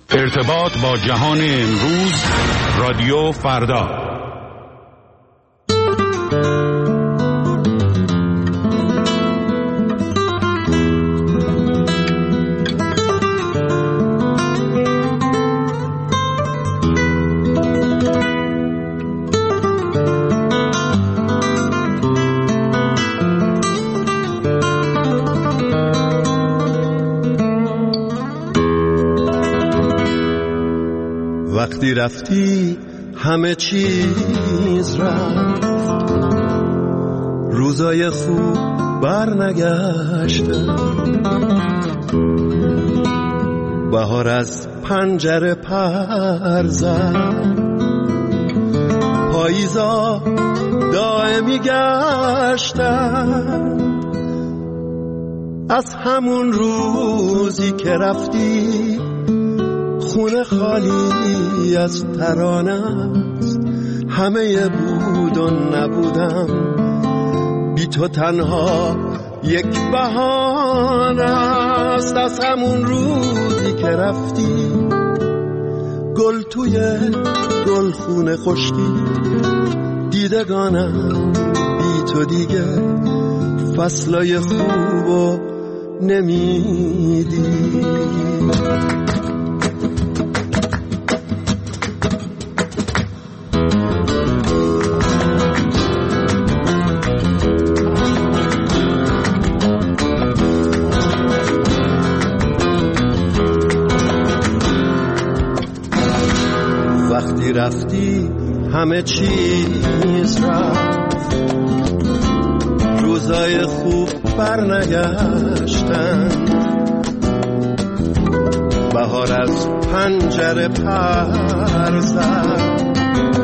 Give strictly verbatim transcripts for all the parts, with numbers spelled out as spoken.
ارتباط با جهان امروز، رادیو فردا. وقتی رفتی همه چیز رفت، روزای خوب برنگشتن، بهار از پنجره پر زد، پاییزا دائمی گشتن. از همون روزی که رفتی خونه خالی از ترانه است، همه بود و نبودم، بی تو تنها یک بهانه است. از همون روزی که رفتی گل توی گل خونه خشکی، دیدگانم بی تو دیگه فصلای خوبو نمیدی. وقتی رفتی همه چیز رفت، روزای خوب برنگشتن، بهار از پنجره پر زد،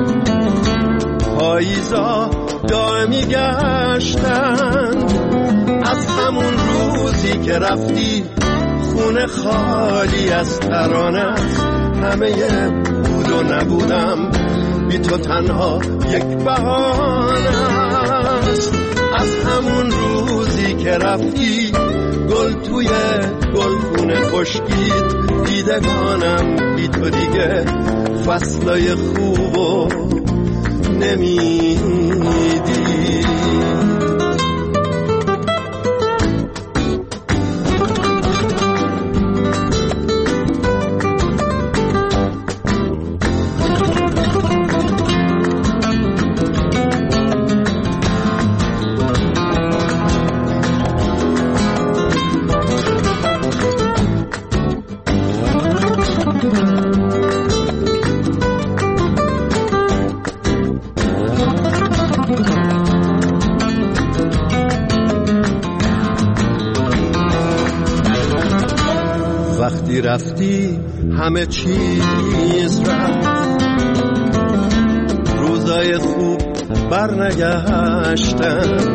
پاییزا دائمی گشتن. از همون روزی که رفتی خونه خالی از ترانه است، همه بود و نبودم، بی تو تنها یک بهانه است. از همون روزی که رفتی گل توی گل خونه خشکید، دیدگانم بی تو دیگه فصلای خوبو نمیدی. وقتی رفتی همه چیز رفت، روزای خوب برنگشتن،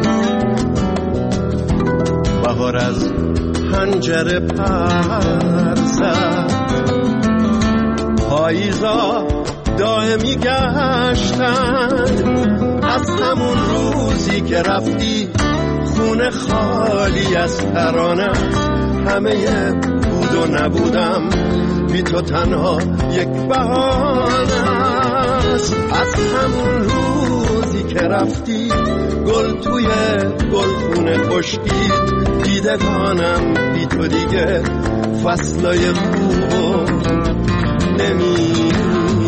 بهار از پنجره پر زد، پاییزا دائمی گشتن. از همون روزی که رفتی خونه خالی از ترانه، همه بود و نبودم، بی تو تنها یک بهانه است. از همون روزی که رفتی گل توی گل خونه خشکید، دیدگانم بی تو دیگه فصلای خوبو نمیدی.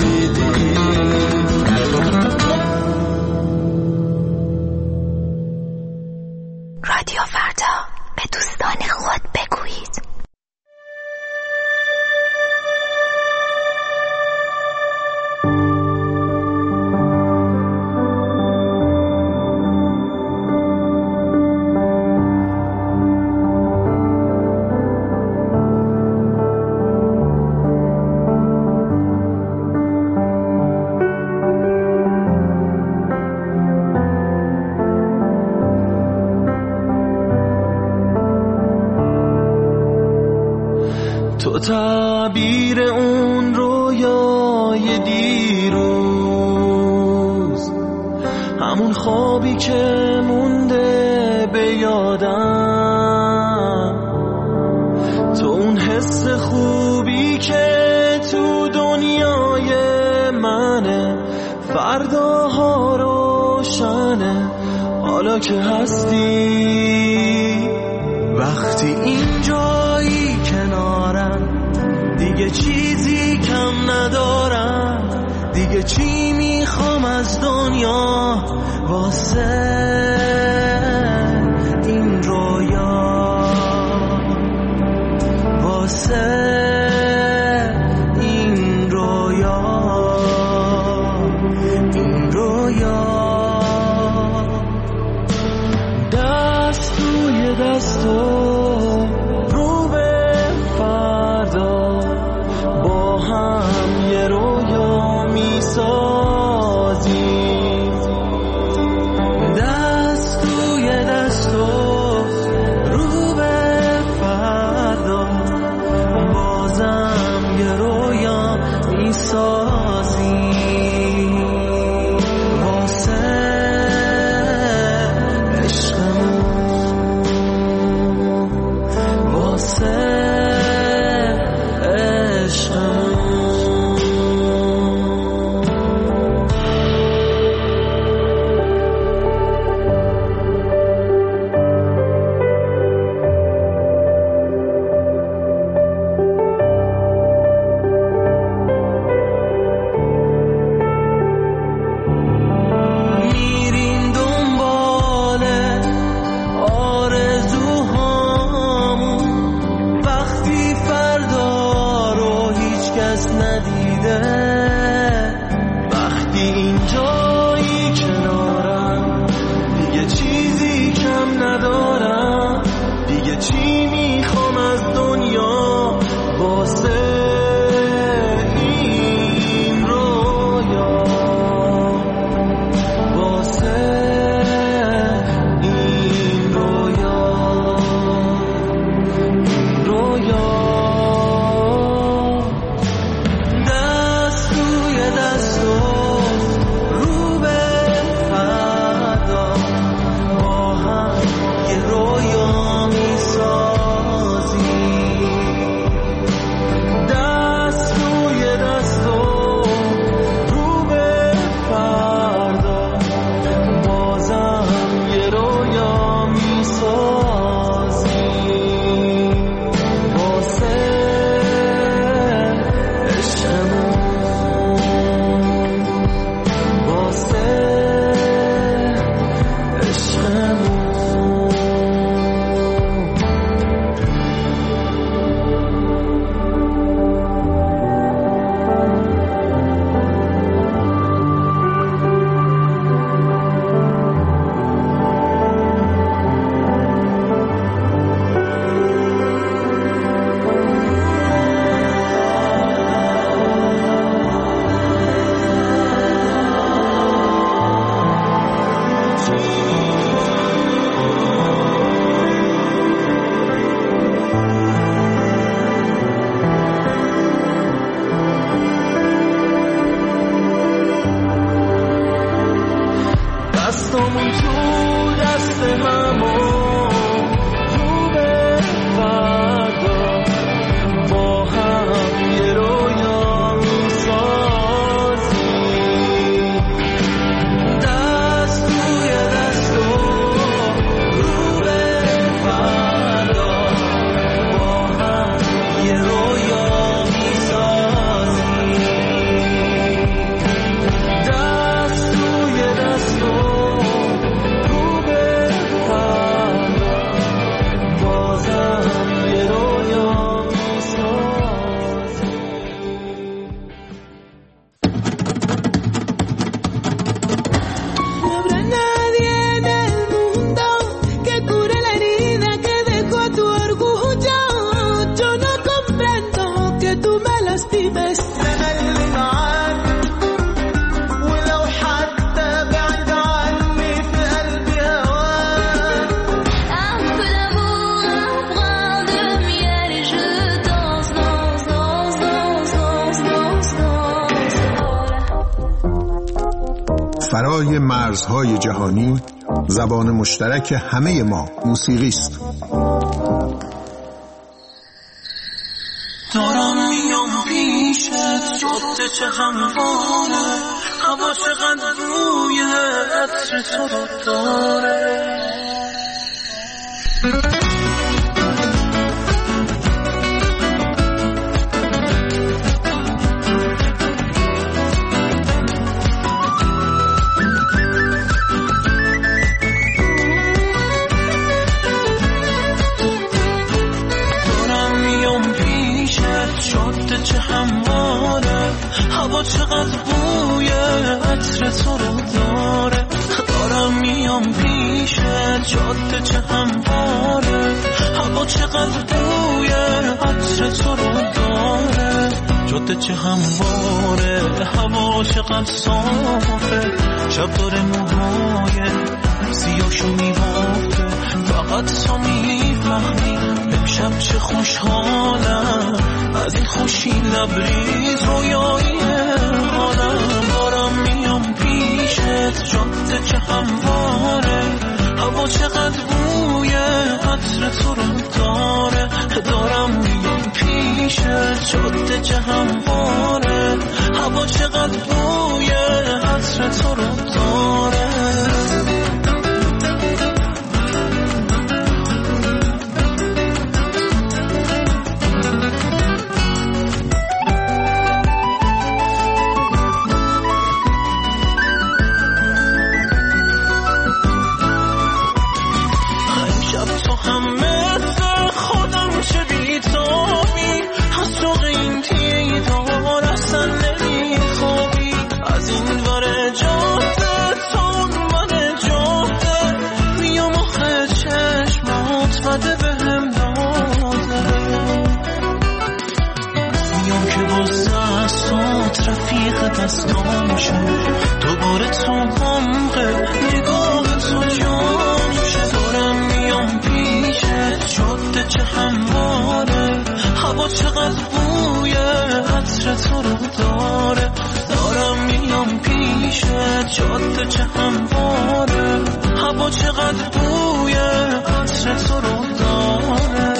رادیو فردا، به دوستان خود بگویید. تو تعبیر اون رویای دیروز، همون خوابی که مونده به یادم، تو اون حس خوبی که تو فرداها روشنه حالا که هستی. وقتی اینجایی کنارم دیگه چیزی کم ندارم. دیگه چی میخوام از دنیا واسه این رویا، واسه این رویا، این رویا. دست توی دستو رو به فردا با هم یه رویا میسازیم. دست توی دستو رو به فردا بازم یه رویا میسازیم. واسه عشقمون، واسه عشقمون. میریم دنبال آرزوهامون وقتی فردا رو هیچ کس ندیده. وقتی اینجایی کنارم دیگه چیزی کم ندارم. دیگه چی میخوام از دنیا واسه این رویا، واسه این رویا، این رویا. دست توی دستو رو به فردا با هم یه رویا میسازیم. دست توی دستو رو به فردا بازم یه رویا میسازیم. واسه عشقمون، واسه عشقمون. دستمون تو دست همون رو به فردا با هم یه رویا میسازیم. دست توی دستو رو به فردا با هم یه رویا میسازیم. دست توی دستو رو به فردا بازم یه رویا میسازیم. No habrá nadie en el mundo que cure la herida que dejó tu orgullo. Yo no comprendo que tú me lastimes. أنا اللي معاك ولو حتى بعد عني في قلبي هواك. Un peu d'amour, un brin de miel et je danse, danse, danse, danse, danse, danse, danse. فرای مرزهای جهانی زبان مشترک همه ما موسیقی است. دارم میام پیشت جاده چه همواره هوا چقدر بوی عطر تو رو داره. چه همواره هوا چقدر بوی عطر تو رو داره. دارم میام پیشت جاده چه همواره هوا چقدر بوی عطر تو رو داره. جاده چه همواره هوا چقدر صافه. شب داره موهای سیاشو میبافه. فقط تو میفهمی امشب چه خوشحالم از این خوشی لبریز رویایی حالم. دارم میام پیشت جاده چه همواره هوا چقدر بوی عطر تو رو داره. دارم میام پیشت جاده چه همواره هوا چقدر بوی عطر تو رو داره. دستامشه دوباره تو غمقه نگاه تو جامشه. دارم میام پیشت جاده چه همواره هوا چقدر بوی عطر تو رو داره. دارم میام پیشت جاده چه همواره هوا چقدر بوی عطر تو رو داره.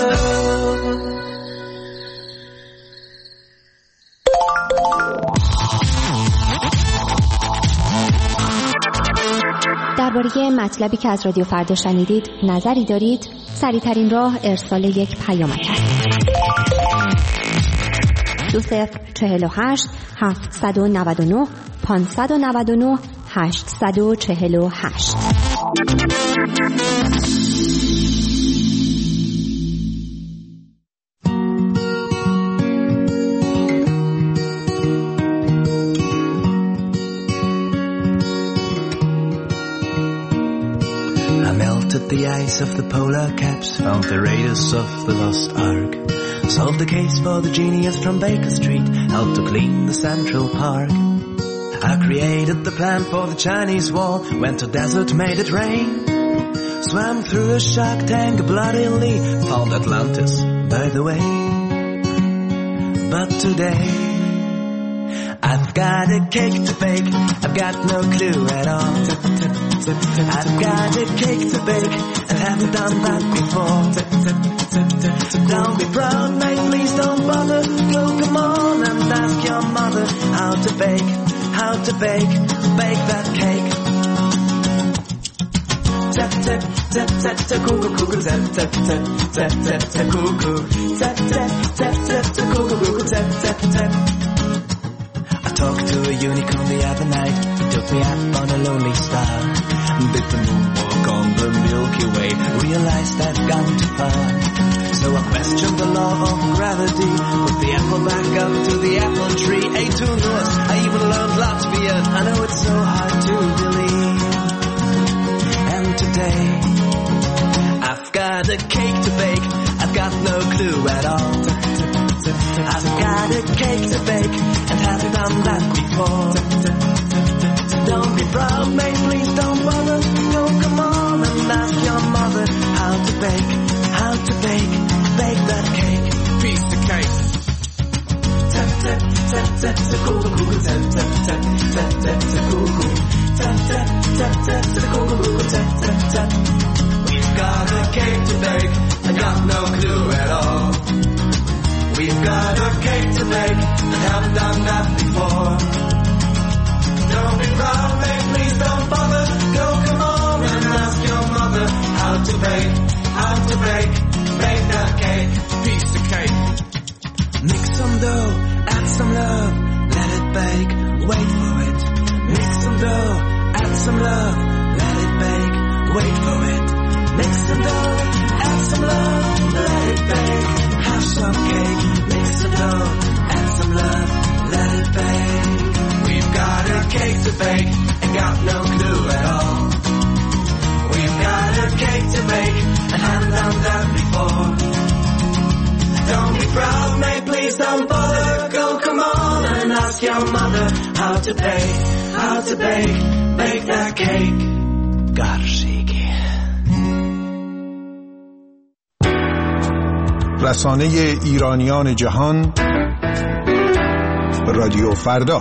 درباره مطلبی که از رادیو فردا شنیدید نظری دارید؟ سریع‌ترین راه ارسال یک پیامک است. دو صفر چهل و هشت هفتصد و نود و نه پانصد و نود و نه هشتصد و چهل و هشت. The ice of the polar caps, found the raiders of the lost ark, solved the case for the genius from Baker Street, helped to clean the Central Park. I created the plan for the Chinese wall, went to desert, made it rain, swam through a shark tank bloodily, found Atlantis by the way. But today I've got a cake to bake, I've got no clue at all. I've got a cake to bake, and haven't done that before. Don't be proud, mate, please don't bother. Go, come on and ask your mother how to bake, how to bake, bake that cake. Tap, tap, tap, tap, tap, cuckoo, cuckoo, tap, tap, tap, tap, tap, tap, cuckoo. Tap, tap, tap, tap, tap, cuckoo, cuckoo, tap, tap, tap. I talked to a unicorn the other night. He took me up on a lonely star. Did the moonwalk on the Milky Way. Realized I've gone too far. So I questioned the law of gravity. Put the apple back up to the apple tree. Ate two notes, I even learned Latvian. I know it's so hard to believe. And today I've got a cake to bake. I've got no clue at all. I've got a cake to bake and haven't done that before. Don't be proud, mate, please don't bother. Go, come on and ask your mother how to bake, how to bake, bake that cake. Piece of cake. Tap, tap, tap, tap, tap, cuckoo, cuckoo, tap, tap, tap, tap, tap, tap, cuckoo. Tap, tap, tap, tap, tap, cuckoo, cuckoo, tap, tap, tap. We've got a cake to bake, I got no clue at all. We've got a cake to bake, and haven't done that before. Don't be Mix some dough, add some love, let it bake, wait for it. Mix some dough, add some love, let it bake, wait for it. Mix some dough, add some love, let it bake, have some cake. Mix some dough, add some love, let it bake. We've got a cake to bake and got no clue at all. We've got a cake to make and haven't done that before. Don't be proud, mate, please don't bother. Go, come on and ask your mother how to bake, how to bake, bake that cake. Garshiki. رسانه ایرانیان جهان، رادیو فردا.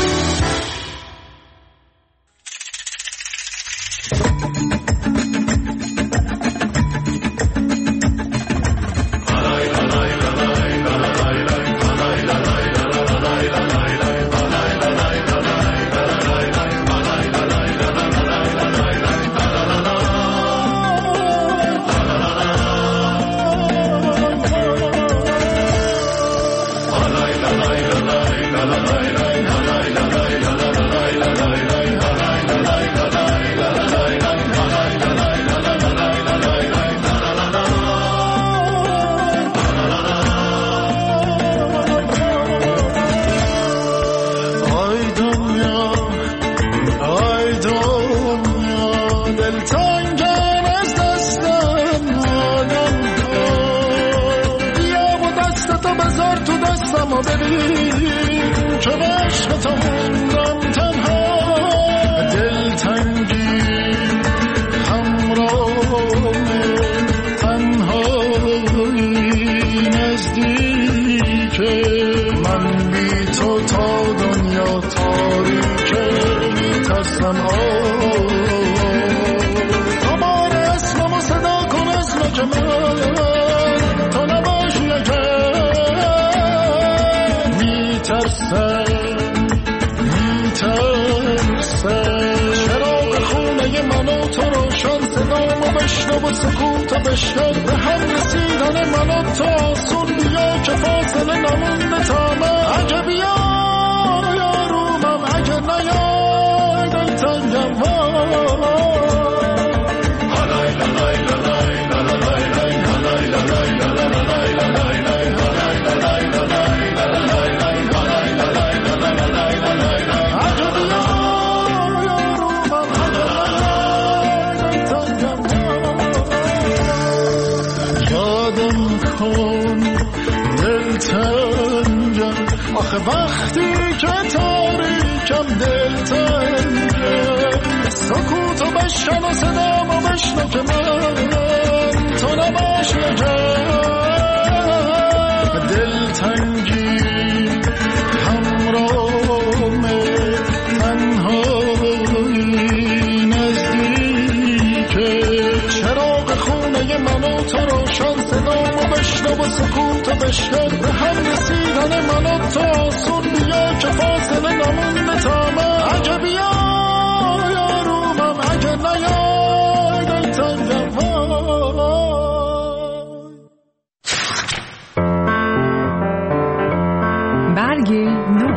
و سکوت و بشکر به هم رسیدن من و تو آسون بیا که فاصله نمونده تا من اگه بیا یارومم اگه نیای دلتنگم آخه وقتی که تاریکم دلتنگم سکوتو بشکن و صدامو بشنو که من تو نباش نگم دلتنگی همراهمه تنهایی نزدیکه چراغ خونه من و تو روشن صدامو بشنو و سکوتو بشکن به هم رسیدن من و تو آسون بیا که فاصله نمونده تا من اگه بیا یارومم اگه نیای دلتنگم برگ نو.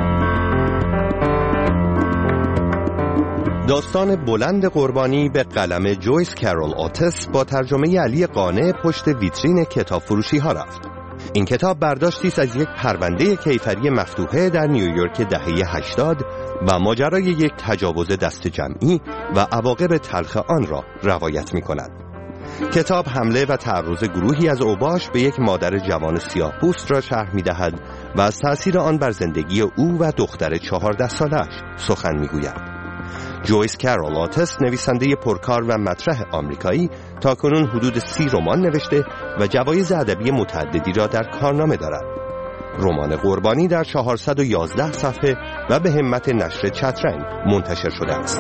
داستان بلند قربانی به قلم جویس کرول اوتس با ترجمه علی قانع پشت ویترین کتاب فروشی ها رفت. این کتاب برداشتی است از یک پرونده کیفری مفتوحه در نیویورک دهه هشتاد و ماجرای یک تجاوز دست جمعی و عواقب تلخ آن را روایت می کند. کتاب حمله و تعرض گروهی از اوباش به یک مادر جوان سیاه‌پوست را شرح می دهد و از تأثیر آن بر زندگی او و دختر چهارده سالش سخن می گوید. جویس کرول اوتس نویسنده پرکار و مطرح آمریکایی تاکنون حدود سی رمان نوشته و جوایز ادبی متعددی را در کارنامه دارد. رمان قربانی در چهارصد و یازده صفحه و به همت نشر چترنگ منتشر شده است.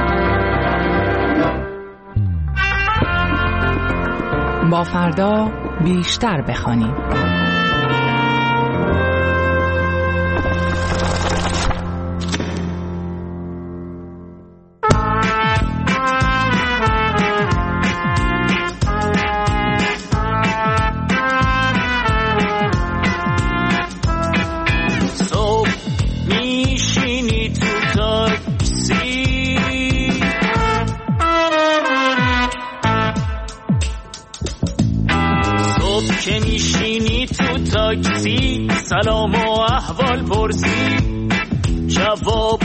با فردا بیشتر بخوانیم. سلام و احوال پرسی جواب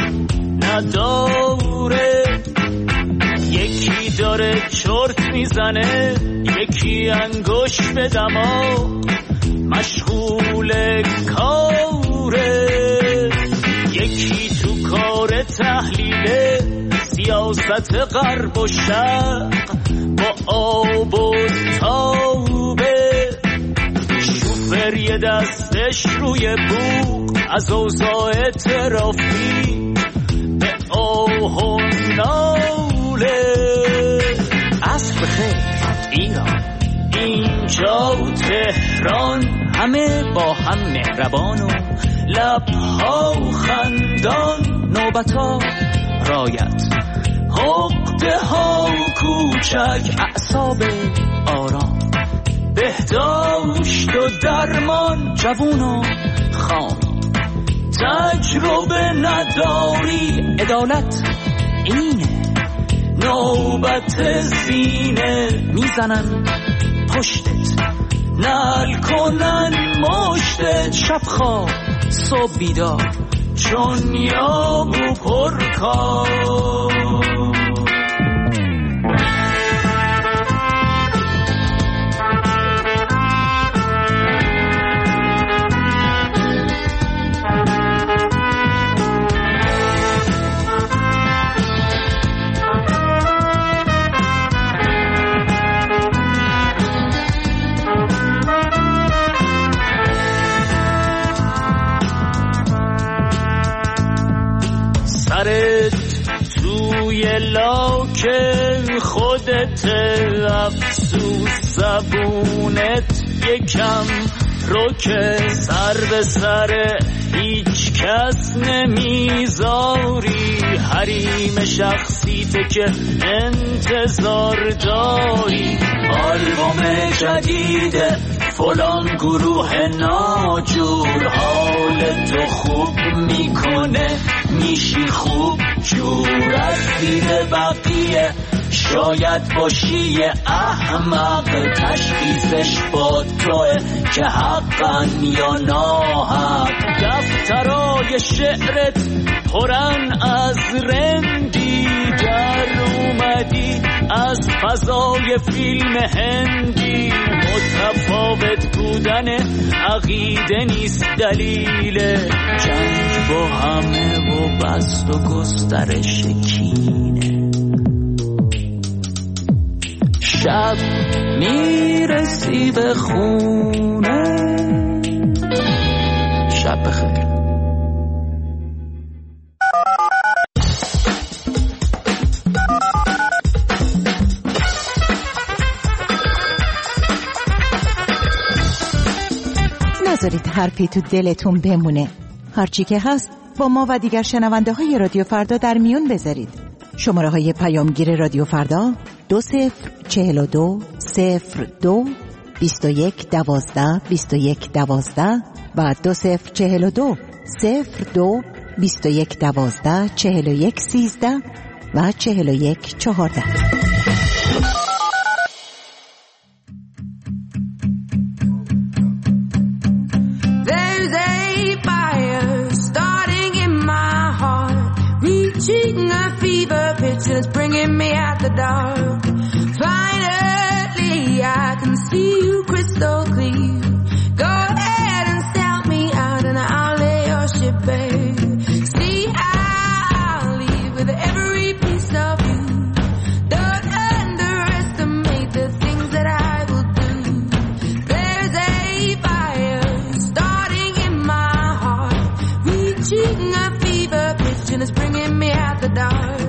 نداره. یکی داره چرت میزنه، یکی انگوش به دماغ مشغول کاره، یکی تو کار تحلیل سیاست غرب و شرق با آب و تابه. شوفر یه دستش روی بوق از اوضاع ترافیک به آه و ناله. عصر بخیر ایران، اینجا تهران، همه با هم مهربان و لبها خندان. نوبتا رایت، حقده ها کوچک، اعصاب آرام، بهداشت و درمان. جوون و خام، تجربه نداری، عدالت اینه. نوبت زینه میزنن پشتت، نل کنن مشتت. شب خواب صبح بیدار، چون یابو پرکار. سرت توی لاک خودت، افسوس زبونت یکم رو که سر به سر هیچ کس نمیذاری. حریم شخصیته که انتظار داری. آلبوم جدید فلان گروه ناجور حال تو خوب میکنه، میشی خوب جور. از دید بقیه شاید باشی احمق، تشخیصش با توه که حقا یا ناحق. دفترای شعرت پرن از رندی، در اومدی از فضای فیلم هندی. متفاوت بودن عقیده نیست دلیل جنگ با همه و بست و گسترش کینه. شب میرسی به خونه. شب بخیر. نذارید حرفی تو دلتون بمونه. هرچی که هست با ما و دیگر شنونده های رادیو فردا در میون بذارید. شماره های پیامگیر رادیو فردا دو صفر چهل و دو صفر دو بیست و یک دوازده بیست و یک دوازده و دو صفر چهل و دو صفر دو بیست و یک دوازده چهل و یک سیزده و چهل و یک چهارده. It's bringing me out the dark. Finally, I can see you crystal clear. Go ahead and sell me out and I'll lay your ship bare. See, I'll leave with every piece of you. Don't underestimate the things that I will do. There's a fire starting in my heart, reaching a fever pitch and it's bringing me out the dark.